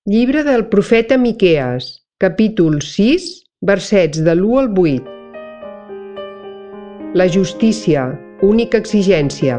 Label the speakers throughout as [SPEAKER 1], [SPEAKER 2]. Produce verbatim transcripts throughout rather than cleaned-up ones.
[SPEAKER 1] Llibre del profeta Miquees, capítol sis, versets de l'u al vuit. La justícia, única exigència.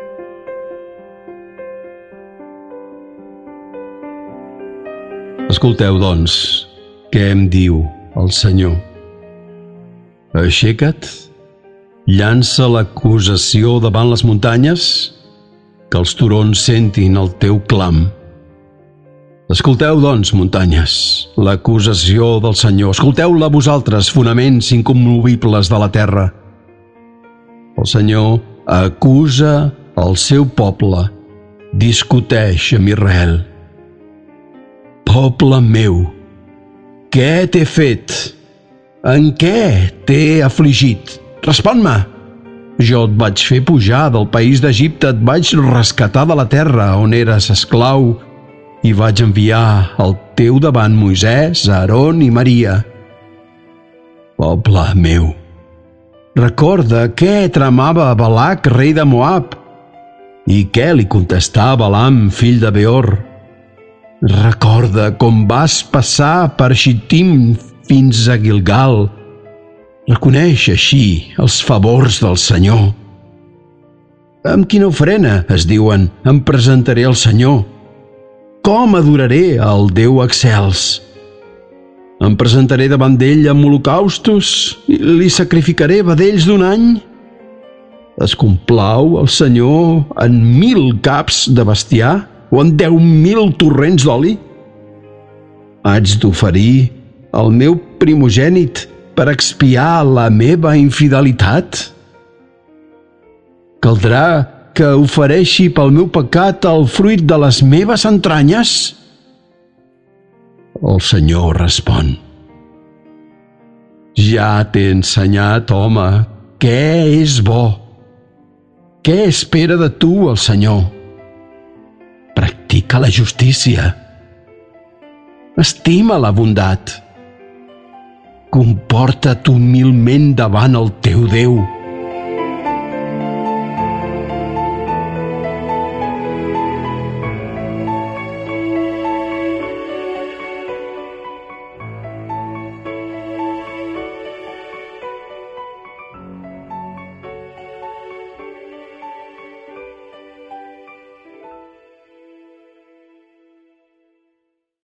[SPEAKER 2] Escolteu, doncs, què em diu el Senyor. Aixeca't, llança l'acusació davant les muntanyes, que els turons sentin el teu clam. Escolteu, doncs, muntanyes, l'acusació del Senyor. Escolteu-la vosaltres, fonaments incommovibles de la terra. El Senyor acusa el seu poble, discuteix amb Israel. Poble meu, què t'he fet? En què t'he afligit? Respon-me! Jo et vaig fer pujar del país d'Egipte, et vaig rescatar de la terra on eres esclau i vaig enviar al teu davant Moisès, Aaron i Maria. Poble meu, recorda què tramava Balac, rei de Moab, i què li contestà Balaam, fill de Beor. Recorda com vas passar per Xittim fins a Gilgal. Reconeix així els favors del Senyor. Amb quina ofrena, es diuen, em presentaré al Senyor? Com adoraré al Déu excels? Em presentaré davant d'ell amb holocaustos i li sacrificaré vedells d'un any? Es complau el Senyor en mil caps de bestiar o en deu mil torrents d'oli? Haig d'oferir el meu primogènit per expiar la meva infidelitat? Caldrà que ofereixi pel meu pecat el fruit de les meves entranyes? El Senyor respon: ja t'he ensenyat, home, què és bo. Què espera de tu el Senyor? Practica la justícia. Estima la bondat. Comporta't humilment davant el teu Déu.